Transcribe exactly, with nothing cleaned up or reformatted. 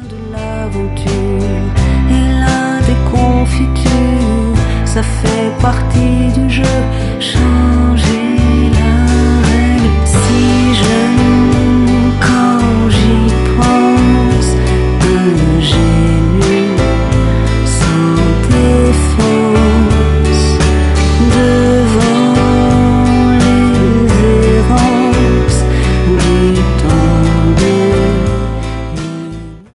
De l'aventure et la déconfiture, ça fait partie du jeu.